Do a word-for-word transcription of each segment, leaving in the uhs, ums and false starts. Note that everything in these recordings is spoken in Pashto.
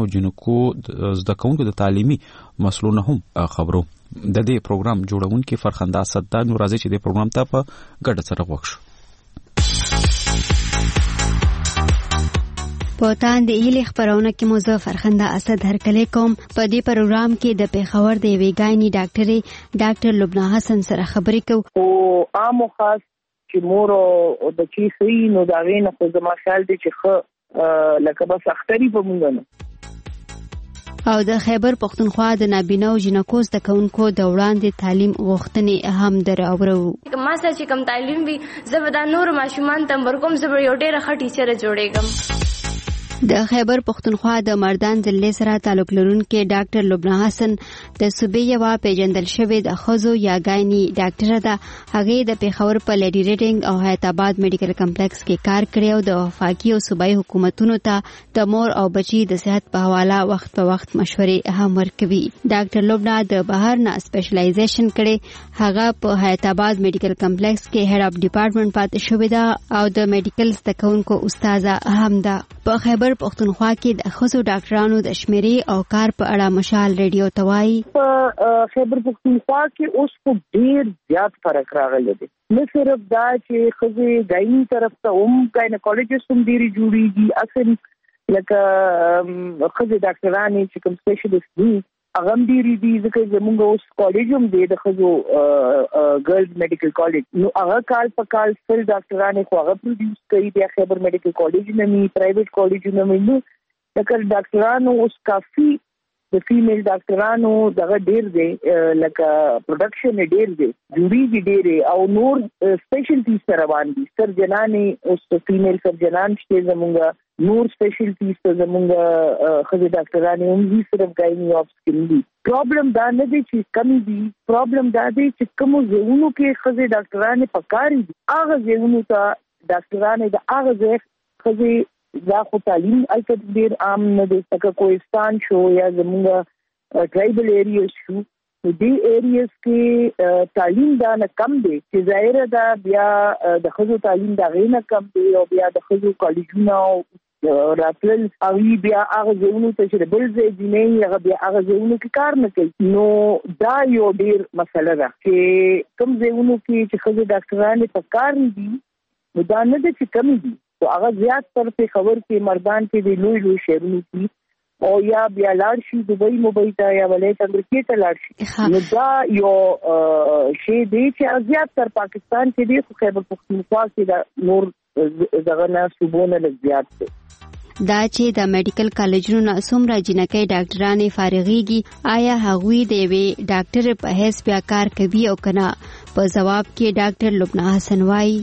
او جنکو زده کوونکو د تعلیمي مسلونو هم خبرو. د دې پروګرام جوړونکي فرخنده اسد دا نو راځي چې د پروګرام ته په ګډه سره وښو. په تاند ایلی خبرونه کې مو زه فرخنده اسد هرکلی کوم. په دې پروګرام کې د پیښور د یوې ګایني ډاکټرې ډاکټر لبنا حسن سره خبرې کوو. او عام خاص چې مور او د چی سي نو دا غینه خو زما خیال دی چې خو لکه بس اختری په مونږ نه. او د خیبر پختونخوا د نابینا او جنکو د کونکو د وړاندې تعلیم غوښتنې هم دراوړو. ما سره چې کوم تعلیم وي زبدا نور ماشومان تم ورکوم زبر یو ډېر ښه ټیچر جوړېږم. د خیبر پختونخوا د مردان ضلع سره تعلق لرونکي ډاکټر لبنا حسن د صوبې یوه پیژندل شوې د ښځو یا ګایني ډاکټره ده. هغې د پیښور په لیډي ریډینګ او حیات آباد میډیکل کمپلیکس کې کار کړی او د وفاقي او صوبایي حکومتونو ته د مور او بچي د صحت په حواله وخت په وخت مشورې هم ورکوي. ډاکټر لبنا د بهر نه سپیشلایزیشن کړي. هغه په حیات آباد میډیکل کمپلیکس کې هیډ اف ډپارټمنټ پاتې شوې ده او د میډیکل زده کوونکو استاده هم ده. په خیبر پختونخوا کې د ښځو ډاکټرانو د شمیرې او کار په اړه مشال ریډیو توای. په خیبر پختونخوا کې اوس په ډیر زیات فرق راغلی دی. نه صرف دا چې ښځې ګایني طرف ته هم ګاینیکولوژیست هم ډیرې جوړېږي، اصل لکه ښځې ډاکټرانې چې کوم سپیشلیست دي هغه هم ډیرې دي، ځکه زموږ اوس کالج هم دی د ښځو ګرلز میډیکل کالج. نو هغه کال په کال سل ډاکټرانې خو هغه پروډیوس کوي. بیا خیبر میډیکل کالج نه مي پرایویټ کالجونه مي نو لکه ډاکټرانو اوس کافي د فیمیل ډاکټرانو دغه ډیر دی، لکه پروډکشن ډیر دی، جوړیږي ډیر او نور سپیشلټیز سره باندې سرجنانې اوس فیمیل سرجنان شته زمونږ، نور سپیشلټیز ته زمونږ ښځې ډاکټرانې هم دي، صرف ګایني آف سکن دي. پرابلم دا نه دی چې کمی دي، پرابلم دا دی چې کومو ځایونو کې ښځې ډاکټرانې پکاري دي هغه ځایونو ته ډاکټرانې د هغه ځای ښځې دا خو تعلیم البته ډېر عام نه دی، لکه کوهستان شو یا زموږ ټرایبل ایریاز شو، دې ایریاز کې تعلیم دا نه کم دی چې ظاهره دا بیا د ښځو تعلیم دا غي نه کم دی او بیا د ښځو کالجونه راتلل هغوی بیا هغه ځایونو ته چې د بل ځای دي نه هغه بیا هغه ځایونو کې کار نه کوي. نو دا یو ډېر مسله ده چې کوم ځایونو کې چې ښځې ډاکټرانې په کار دي نو دا نه ده چې کم دي، هغه زیات تر پیښور کې مردان کې د لوی لوی شهرونو کې او یا بیا لاړ شي دبئی مبئی ته یا ولایت امریکې ته لاړ شي. نو دا یو شی دی چې زیات تر پاکستان کې دی، خو خیبر پختونخوا کې دا نور دغه نه صوبونه لږ زیات دی. دا چې د میډیکل کالجونو نه څومره جنکۍ ډاکټرانې فارغېږي، آیا هغوی د یوې ډاکټر په حیث بیا کار کوي او که نه؟ په ځواب کې ډاکټر لبنا حسن وایي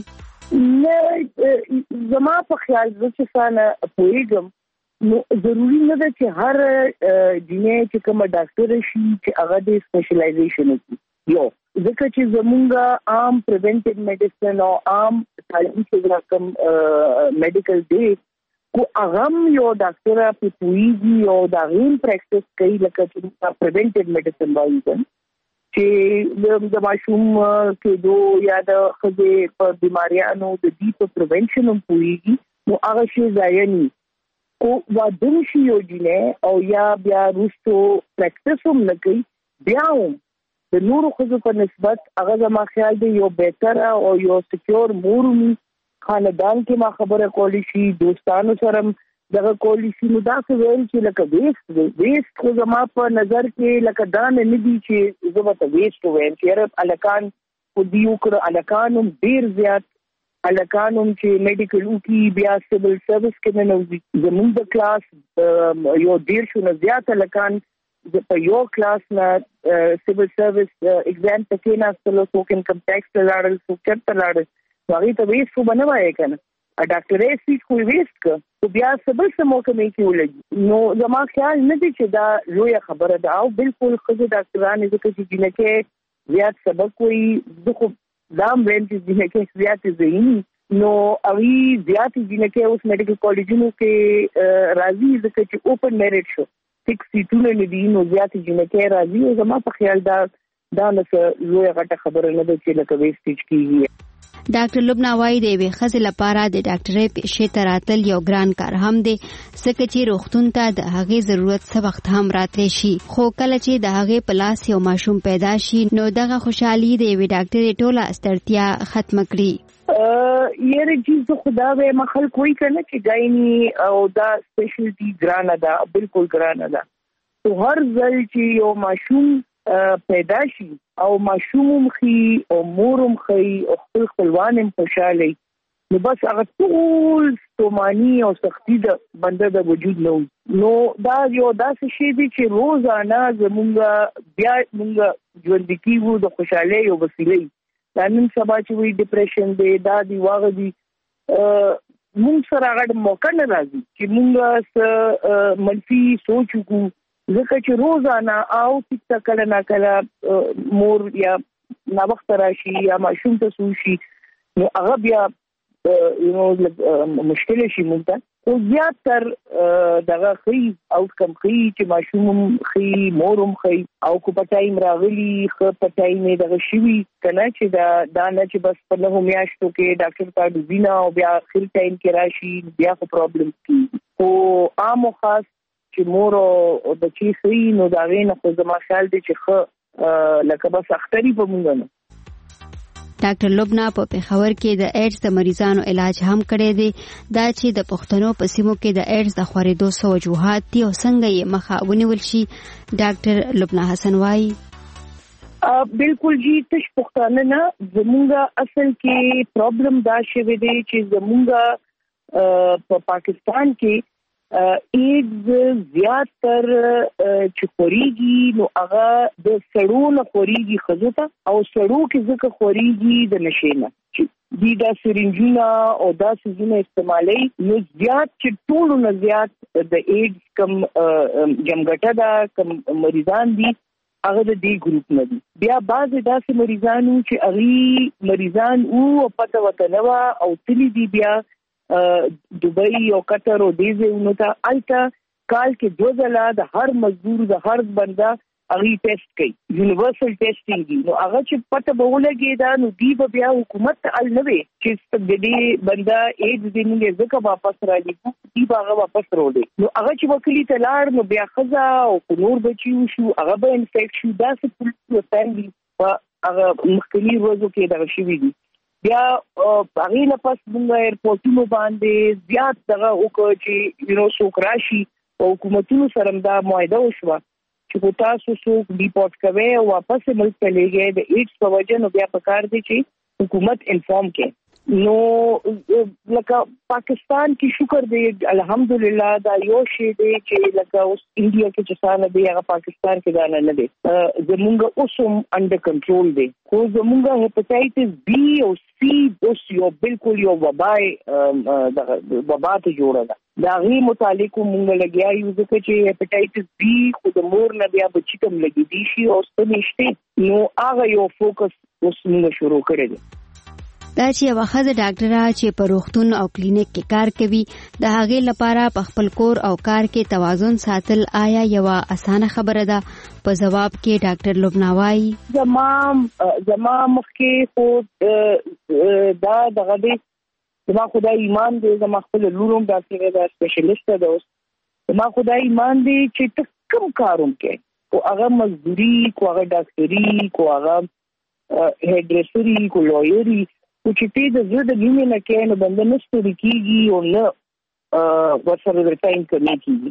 نه، زما په خیال زه چې څانه پوهېږم نو ضروري نه ده چې هر جنۍ چې کومه ډاکټره شي چې هغه د سپیشلایزیشن وکړي. یو ځکه چې زمونږ عام پریونټیو میډیسن او عام تعلیم چې کوم میډیکل دی کو هغه یو ډاکټره په پوهېږي او د هغې پریکټس کوي، لکه چې پریونټیو میډیسن وایي چې د ماشوم کېدو یا د ښځې په بیماریانو د دې په پریونشن هم پوهېږي، نو هغه شی ضایع نه کو واده شي یو جنۍ او یا بیا وروستو پریکټس هم نه کوي، بیا هم د نورو ښځو په نسبت هغه زما خیال دی یو بهتره او یو سکیور مور وي. خاندان کې ما خبره کولی شي، دوستانو سره دغه کولی شي، نو دا څه ویل چې لکه ویسټ دی. ویسټ خو زما په نظر کې لکه دا نه نه دي چې زه به ته ویسټ ووایم چې یاره هلکان خو دي وکړه، هلکان هم ډېر زیات هلکان هم چې میډیکل وکړي بیا سیول سروس کې ننوځي. زموږ د کلاس یو ډېر شو نه زیات هلکان په یو کلاس نه سیول سروس اگزام ته کېناستلو، څوک انکم ټیکس ته لاړل، څوک چېرته لاړل، نو هغې ته ویسټ خو به نه وایې که نه، ډاکټرۍ سیټ خو یې ویسټ کړه خو بیا څه بل څه محکمې کې ولګي. نو زما خیال نه دی چې دا لویه خبره ده او بالکل ښځې ډاکټرانې ځکه چې جنکۍ زیات سبق وایي، زه خو دا هم ویم چې جنکۍ زیاتې ذهني نو هغوی زیاتې جنکۍ اوس میډیکل کالجونو کې راځي ځکه چې اوپن میرټ شو، سکس سیټونه نه دي نو زیاتې جنکۍ راځي. او زما په خیال دا دا نه څه لویه غټه خبره نه ده چې لکه ویسټیج کېږي. ډاکټر لبنا وايي د یوې ښځې لپاره د ډاکټرۍ پیشې ته راتل یو ګران کار هم دی ځکه چې روغتون ته د هغې ضرورت څه وخت هم راتلی شي خو کله چې د هغې په لاس یو ماشوم پیدا شي نو دغه خوشحالي د یوې ډاکټرې ټوله ستړتیا ختمه کړي. یاره چیز خدا به مخل کوئی کنه چې ګایني او دا سپیشلټي ګرانه ده بالکل ګرانه ده. تو هر ځل چې یو ماشوم پیدا شي او ماشوم خي او مورم خي او خپل خپلوان هم خوشاله نو بس هغه ټول ستوماني او سختي د بنده د وجود نو نو دا یو داسې شی دی چې روزانه زمونږ بیا مونږ ژوند کیږو د خوشاله یو وسیله دا نن سبا چې وی ډیپریشن دی دا دی واغ دی مونږ سره غړ موقع نه راځي چې مونږ منفي سوچ وکړو ځکه چې روزانه او چې کله نه کله مور یا نا وخت راشي یا ماشوم ته سوشي نو هغه بیا یو نو مشکل شي مونږ ته او زیاتر دغه خي آوټکم خي چې ماشوم خي مورم خي او کو پټایم راغلي خو پټایم دغه شوی کنه چې دا دا نه چې بس په له میاشتو کې ډاکټر ته ډوبینا او بیا اخر ټایم کې راشي بیا خو پرابلم کی او عام خاص چې مور او بچی خي نو دا غینه خو زما خیال دی چې خو لکه بس اختری په مونږ نه. ډاکټر لبنا په پېښور کې د ایډز د مریضانو علاج هم کړی دی دا چې د پښتنو په سیمو کې د ایډز د خورېدو څو وجوهات دي او څنګه یې مخه ونیول شي. ډاکټر لبنا حسن وايي بالکل جی تش پښتانه نه زمونږ اصل کې پرابلم دا شوی دی چې زمونږ په پاکستان کې ایډز زیاتر چې خوريږي نو هغه د سړو نه خوريږي خزوته او سړو کې ځکه خوريږي د نشې نه چې دی دا سرنجونه او دا سيزونه استعمالي نو زیات چې ټول نه زیات د ایډز کم جمګټه دا کم مریضان دي هغه د دې ګروپ نه دي. بیا بعض داسې مریضانو چې اغي مریضان او پته وته نو او تلي دي بیا دوبئی او قطر او دیزه نو ته الټا کال کې دوه ځله د هر مزدور د هر بنده اغي ټیسټ کوي یونیورسل ټیسټینګ نو هغه چې پته به ولګي دا نو دی بیا حکومت ال نه وي چې دې بنده ایډ دې موږ ځکه واپس راځي دی هغه واپس وروړي نو هغه چې وکیل تلار نو بیا خزا او نور بچي شو هغه به انفیکټ شو دا څه په فاميلي هغه مخکنی ورځو کې دا شي وي بیا هغه نه پس موږ ایرپورټونو باندې زیات دغه وکړي چې یو څو راشي او حکومتونو سره دا معاهده وشوه چې تاسو څوک ډیپورټ کوي او واپس ملک ته لېږي د ایډز په وجه نو بیا پکار دي چې حکومت انفارم کړي نو لکه پاکستان کې شکر دی الحمدلله دا یو شی دی چې لکه اوس انډیا کې چې څنګه دی هغه پاکستان کې دا نه دی زمونږ اوسم انډر کنټرول دی خو زمونږ هپاتایټس بی او سی اوس یو بالکل یو وبای وبا ته جوړه ده دا غي متعلق مونږ لګیا یو ځکه چې هپاتایټس بی خود مور نه بیا بچی کم لګی دي شي او ستنيشته نو هغه یو فوکس اوس موږ شروع کړی دی. دا چې یو ښځه ډاکټره چې په روغتون او کلینیک کې کار کوي د هغې لپاره په خپل کور او کار کې توازن ساتل آیا یو اسانه خبره ده؟ په جواب کې ډاکټر لبنا وايي زما زما مخکې خو دا دغه دې زما خدای ایمان دې زما خپل لورم ډاکټر دا سپیشلیست ده اوس زما خدای ایمان دې چې ته کوم کاروم کې او هغه مزدوري کو هغه ډاکټري کو هغه هډرسري کو لویري او چې ته د زړه د نیمه نه کې نه بند نه ستوري کیږي او نه ورسره د ټایم کمی کیږي.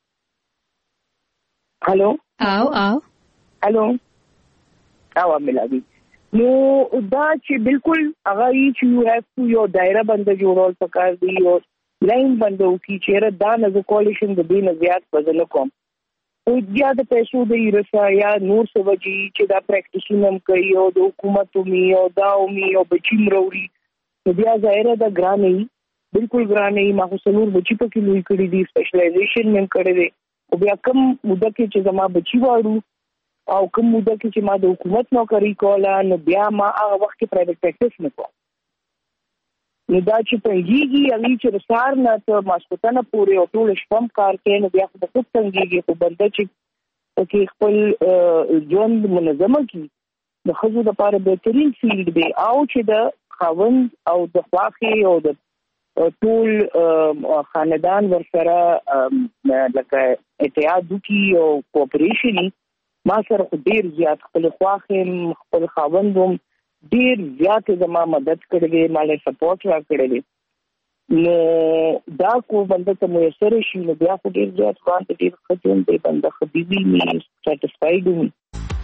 هالو او او هالو او ملادي نو دا چې بالکل هغه چې یو هاف ټو یو دایره بند جوړول پکار دی او لاین بندو کی چیرې دا نه کولیشن د دې نه زیات وزن کوم او بیا د پیسو د ایرسا یا نور څه وجي چې دا پریکټیسونه کوي او د حکومت می او دا می او بچی مروړي بیا ظاهر ده ګرانې بالکل ګرانې ما خو څلور بچی په کې لوي کړی دي سپیشلایزیشن مې کړی دی او بیا کوم مده کې چې زما بچی واړو او کوم مده کې چې ما د حکومت نوکری کوله نو بیا ما هغه وخت کې پرایویټ پریکټیس نکوم نو دا چې پنځيږي هغه چې رسار نه ته ماسکوتنه پورې او ټول شپم کار کوي نو بیا خو په څنګهږي خو بنده چې کې خپل ژوند منظمه کی د خزو د لپاره بهترین فیلډ دی او چې د خاوند او د خواخي او د ټول خاندان ورسره لکه اتحاد وکي او کوپریشن ما سره ډیر زیات خپل خواخي خپل خاوندوم ډیر زیات زما مدد کړې مالي سپورټ را کړې نو دا کو بنده ته میسر شي نو بیا خو ډیر زیات وانت ډیر خدمت دی بنده خبيبي می سټیټسفاید وي.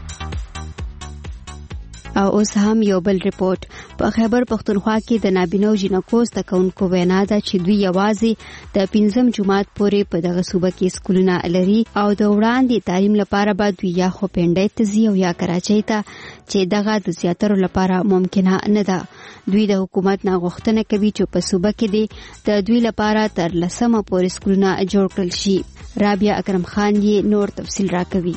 او اوس هم یو بل ریپورت په خیبر پختونخوا کې د نابینا او جنکو ستکونکو وینا ده چې دوی یوازې د پنځم جماعت پورې په دغه صوبه کې سکولونه لري او د وړاندې تعلیم لپاره به دوی یا خو پنډای ته ځي او یا کراچۍ ته چې دغه د زیاترو لپاره ممکنه نه ده. دوی د حکومت نه غوښتنه کوي چې په صوبه کې دي د دوی لپاره تر لسمه پورې سکولونه جوړ کړل شي. رابعه اکرم خان یې نور تفصیل راکوي.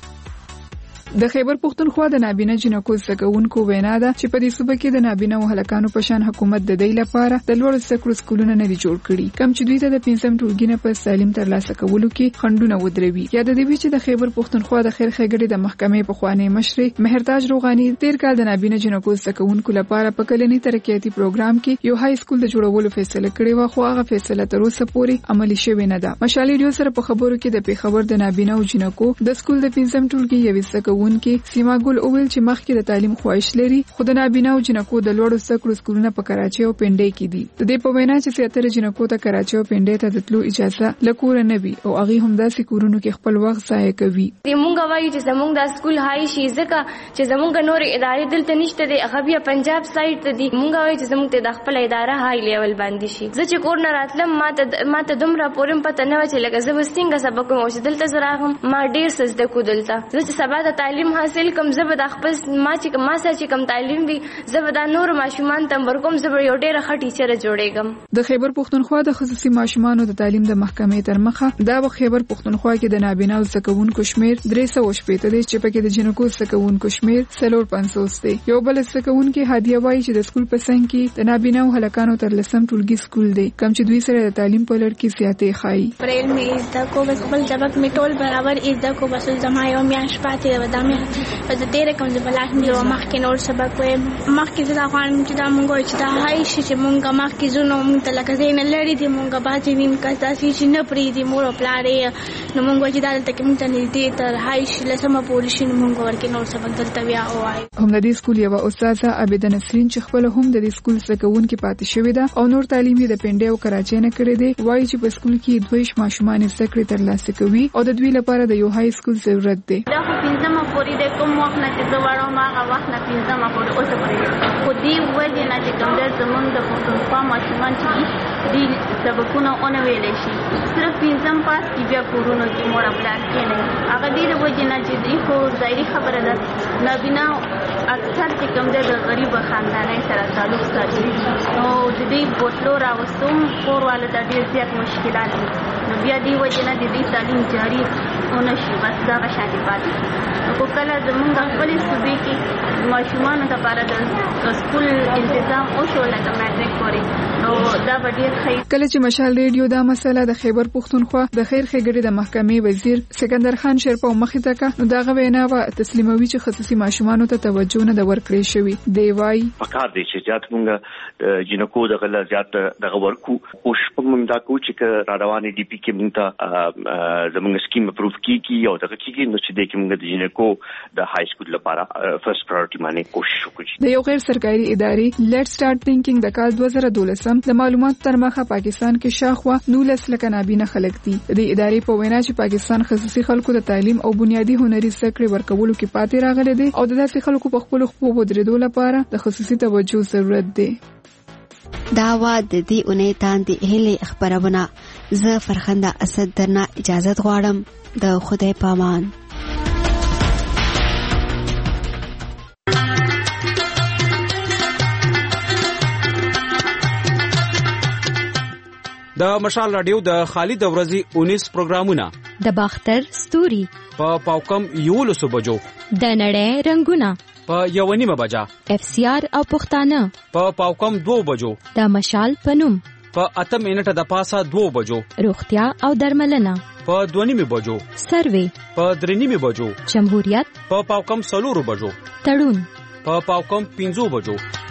د خیبر پختونخوا د نابینا جنکو زګونکو وینا ده چې په دې صوبه کې د نابینا او هلکانو په شان حکومت د دې لپاره د لوړ سکرو سکولونه نه جوړ کړي کم چې دوی ته د پنځم ټولګي نه په تعلیم ترلاسه کولو کې خنډونه ودروي. یا د دې چې د خیبر پختونخوا د خیر خیګړې د محکمې په خوانی مشر مهرتاج روغانی تیر کال د نابینا جنکو زګونکو لپاره په کلنی ترقیاتي پروګرام کې یو های سکول د جوړولو فیصله کړې و خو هغه فیصله تر اوسه پورې عملي شوې نه ده. مشال ریډیو سره په خبرو کې د پیښور د نابینا او جنکو د سکول د پنځم ټولګي یو زګون کې سیما ګل اویل چې مخکې د تعلیم خواهش لري خو د نابینا او جنکو د لوړو سکرو سکولونه په کراچۍ او پنډۍ کې دي. د دې په وینا چې زیاتره جنکو ته کراچۍ او پنډۍ ته د تلو اجازه لکور نه وي او هغه هم داسې کورونو کې خپل وخت ضایع کوي. موږ وایو چې زموږ د سکول هاي شي ځکه چې زموږ نور ادارې دلته نشته دي هغه بیا پنجاب سایډ ته دي. موږ وایو چې زموږ د خپل اداره هاي لیول باندې شي. زه چې کور نه راتلم ماته ماته دومره پورم پته نه و چې لکه زه وستینګه سبق کوم چې دلته زراغم ما ډیر سزده کو دلته زه چې سبا د تعلیم حاصل کوم زه به د خپل ما چې ما سره چې کوم تعلیم وي زه به د نور ماشومان تم ورکوم زه به یو ډیره ښه ټیچر جوړېږم. د خیبر پختونخوا د خصوصي ماشومانو د تعلیم د محکمې تر مخه دا په خیبر پختونخوا کې د نابینا او زګونکو شمیر درې سوه شپږ دی چې پکې د جنکو زګونکو شمیر څلور پنځوس دی. یو بل زګونکو هدیه وایي چې د سکول په څنګ کې د نابینا او هلکانو تر لسم ټولګي سکول دی کوم چې دوی سره د تعلیم په لړ کې زیاتې ښایي. پرېل مې زده کو خپل سبق مې ټول برابر زده کو بس زما یو میاشت پاتې و دا مې په دې رقم د بلاک مې مخکې نور سبق وای مخکې زه غواړم چې دا مونږ چې دا هاي شي چې مونږه مخکې زونو مونږ ته لکه زین لړې دي مونږه باځي ویم کسا چې نه پری دي مور پلارې نو مونږ چې دا تل مونږ ته نږدې تر هاي شي لسمه پولیس مونږ ورکې نور سبق دلته بیا وای. هم د دې سکول یو استاد عبید نسرین چې خپل هم د دې سکول سکون کې پاتې شوې ده او نور تعلیم یې د پنډۍ او کراچۍ نه کړی دی وایي چې په سکول کې دویش ماشومان زده کړې ترلاسه کوي او د دوی لپاره د یو هاي سکول ضرورت دی. دا خو پنځمه پورې د کوم وخت نه چې زه وړم هغه وخت نه پنځمه پورې اوسه پورې خو دې وجې نه چې کوم دی زمونږ د پښتونخوا ماشومان چې دي سبقونه ونه ویلی شي صرف پنځم پاس کې بیا کورونو کې مور پلار کښېنوي هغه دې د وجې نه چې دوی خو ظاهري خبره ده نابینا اکثر چې کوم دی د غریبه خاندانۍ سره تعلق ساتي نو د دې بوتلو راوستو کور والو ته ډېر زیات مشکلات دي نو بیا دې وجې نه د دې تعلیم جاري ونه شي بس دغه شانې پاتې خو کله زمونږ خپلې صوبې کې ماشومانو لپاره د سکول انتظام وشو لکه میټریک پورې نو دا به ډېر ښه. کله چې مشال ریډیو دا مسله د خیبر پختونخوا د خیر ښېګړې د محکمې وزیر سکندر خان شرپو مخې ته کړه نو دغه وینا به تسلیموي چې خصوصي ماشومانو ته توجه نه ده ورکړې شوې. دی وایي پکار دی چې زیات مونږ جنکو دغه لا زیات دغه ورکو کوشش مونږ دا کوو چې را روانې ډي پي کې مونږ ته زمونږ سکیم اپروف کیږي او دغه کیږي نو چې د کې مونږ د جنکو د های سکول لپاره فرست پرایورټي باندې کوشش وکړو. د یو غیر سرکاري ادارې لیټ سٹارټ تھینکینګ د کال دوه زره دولسم د معلوماتو تر مخه پاکستان کې شاخوا نولس لکه نابینا خلک دي. د ادارې په وینا چې پاکستان خصوصي خلکو د تعلیم او بنیادی هنري زده کړې ورکولو کې پاتې راغلي دي او د داسې خلکو په خپل خپل ودرېدو لپاره د خصوصي توجه ضرورت دی. دا وا د دې اونۍ تاندې هلي خبرونه زه فرخنده اسد درنه اجازه غواړم. د خدای پامان. د مشال رادیو د خالد ورزي انیس پروګرامونه د باختر ستوري په پاوکم یولسو بجو د نړۍ رنگونه په یو نیمه بجا اف سی آر او پښتانه په پاوکم دو بجو د مشال پنوم په اته منټه د پاسه دو بجو روغتیا او درملنه په دوه نیمه بجو سروي په درې نیمه بجو جمهوریت په پاوکم سلورو بجو تړون په پاوکم پنځو بجو